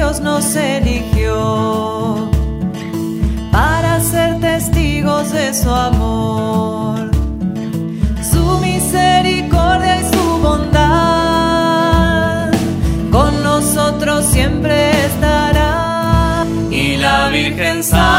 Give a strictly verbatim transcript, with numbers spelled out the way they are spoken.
Dios nos eligió para ser testigos de su amor, su misericordia y su bondad, con nosotros siempre estará. Y la Virgen Santa